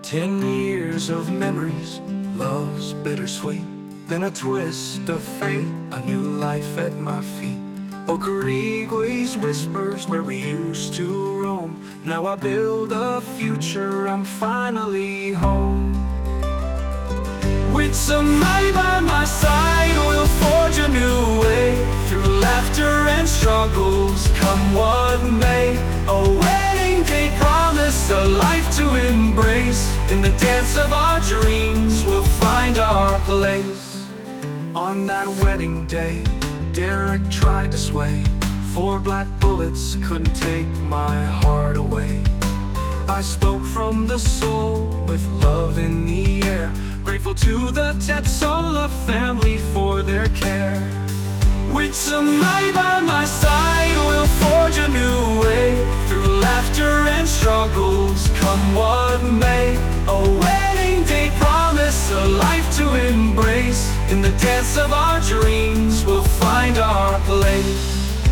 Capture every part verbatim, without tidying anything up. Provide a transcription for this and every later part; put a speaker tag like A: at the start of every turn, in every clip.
A: Ten years of memories, love's bittersweet. Then a twist of fate, a new life at my feet. Okarigue's whispers where we used to roam. Now I build a future, I'm finally home. With somebody by my side, we'll forge a new way. Through laughter and struggles, come what may. A wedding day promise, a life to embrace. In the dance of our dreams, we'll find our place. On that wedding day, Derek tried to sway. Four black bullets couldn't take my heart away. I spoke from the soul with love in the air. Grateful to the Tetsola family for their care. With somebody by my side, we'll forge a new way. Through laughter and struggles, come what may. A wedding day promise, a life to embrace. In the dance of our dreams, we'll find our place.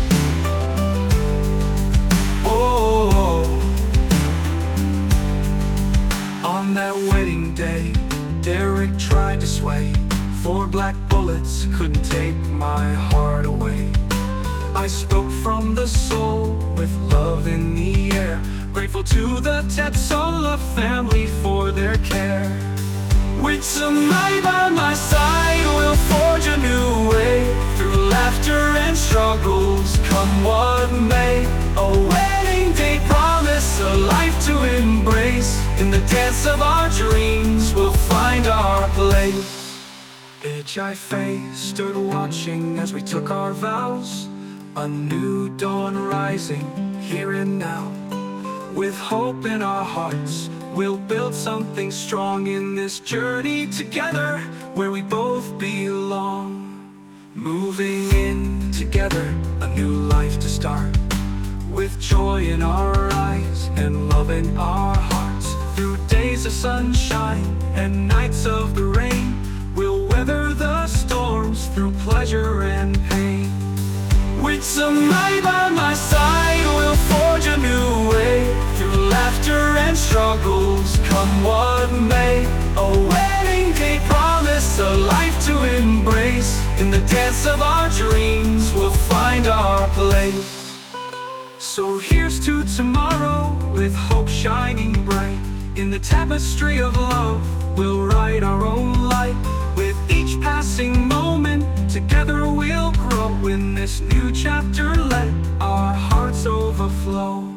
A: Oh, on that wedding day, Derek tried to sway. Four black bullets couldn't take my heart away. I spoke from the soul with love in the air. Grateful to the Tetsola family for their care. With somebody by my side, we'll forge a new way. Through laughter and struggles, come what may. A wedding day promise, a life to embrace. In the dance of our dreams, we'll find our place. Itchy face stood watching as we took our vows. A new dawn rising, here and now. With hope in our hearts, we'll build something strong in this journey together, where we both belong. Moving in together, a new life to start. With joy in our eyes and love in our hearts. Through days of sunshine and nights of the rain, we'll weather the storms through pleasure and pain. With somebody by my side, we'll forge a new way. Through laughter and struggles, come what may. A wedding day promise, a life to embrace. In the dance of our dreams, we'll find our place. So here's to tomorrow, with hope shining bright. In the tapestry of love, we'll write our own light. With each passing moment, together we'll grow. In this new chapter, let our hearts overflow.